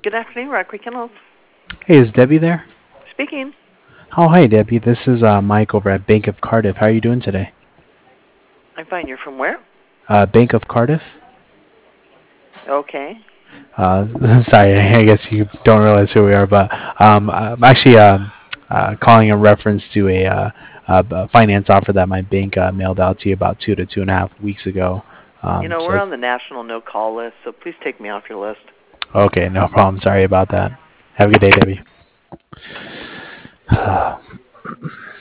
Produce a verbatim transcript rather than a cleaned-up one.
Good afternoon, Rock Creek Kennels. Hey, is Debbie there? Speaking. Oh, hi, Debbie. This is uh, Mike over at Bank of Cardiff. How are you doing today? I'm fine. You're from where? Uh, Bank of Cardiff? Okay. Uh, sorry, I guess you don't realize who we are, but um, I'm actually um, uh, calling in reference to a, uh, a a finance offer that my bank uh, mailed out to you about two to two and a half weeks ago. You Um, know, we're so, on the national no-call list, so please take me off your list. okay, no problem. Sorry about that. Have a good day, Debbie.